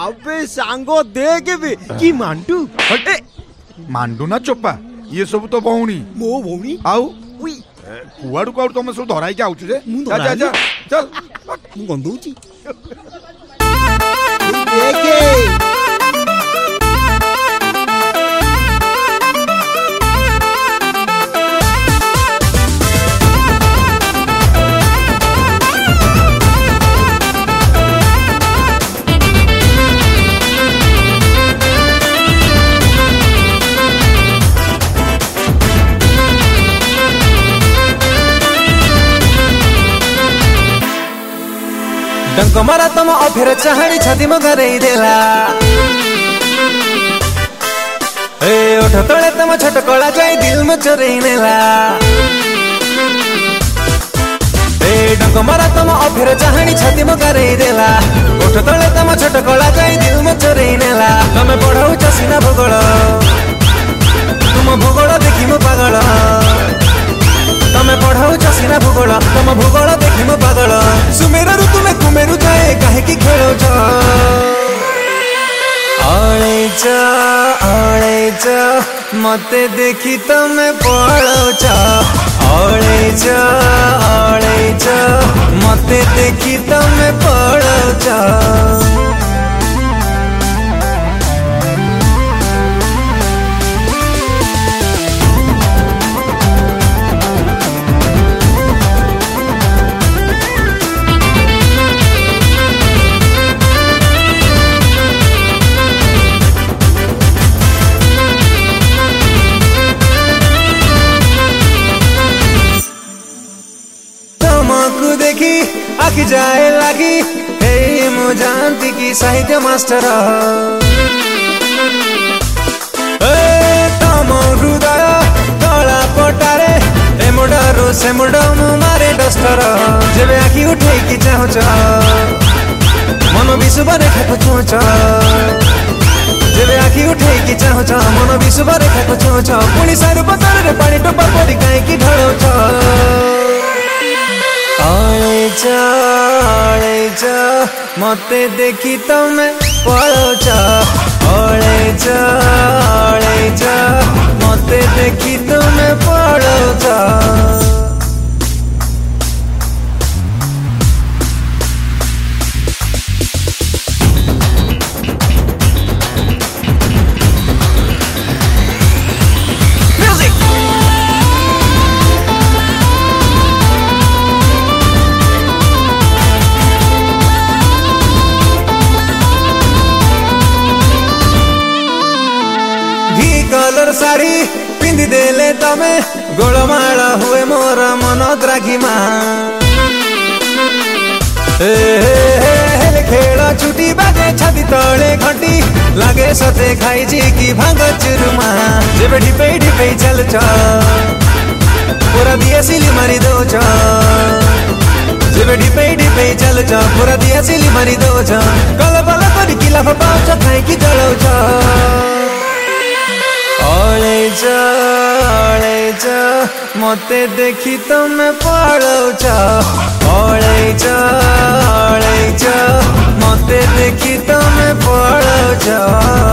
आबे सांगो देखे बे कि मांडू हटे मांडू ना चोपा ये सब तो भौणी मो भौणी आउ उई कुआडू कुआडू तुम सब धराई के आउछु जे मु जा जा जा चल मु गंदौची देखे डंको मारा तम अफेर चाहणी छाती म गरई देला ए ओठ तळे तम छोट कळा जाई दिल म चोरई नेला ए डंको मारा तम अफेर चाहणी छाती म गरई देला ओठ तळे तम छोट कळा जाई दिल म चोरई नेला तमे पढाउ चसिना भूगोल तुम भूगोल देखि म पागल तमे पढ़ाऊ चसिना भूगोल तुम भूगोल देखि म पागल सुमेरु तुमे कुमेरु जाए काहे की खेलो छ आळे छ मते देखि तमे पढ़ाऊ छ आळे छ मते देखि तमे पढ़ाऊ छ देखी आखि जाए लगी हे मु जानती की साहित्य मास्टर तम हृदय कला पटारे ए मुडारो से मुड मारे डस्टर जेबे आखि उठे की चाहछ मन विश्व रेखा को छुछ जेबे आखि उठे की चाहछ मन विश्व रेखा को छुछ पुणी सारू पतर रे पानी टोपा पड़ी काहे की ढळछ आळे छ मते देखि तमे पळो छ आळे छ मते देखि तमे पळो छ कलर साड़ी पिंधि देले तमे गोलमाल हुए मोर मन द्राघिमा खेल छुटी बाजे छाती तले घंटी लागे सते खाई जी की भांग चुरुमा जेबे ढिपे ढिपे चल पूरा दिया सिली मारी दो जेबे ढिपे ढिपे चल पूरा दिया सिली मारी दो कल बल करी किला पाउछ खाई की जलाउछ आळे छ मते देखि तमे पळौ छ आळे छ मते देखि तमे पळौ छ।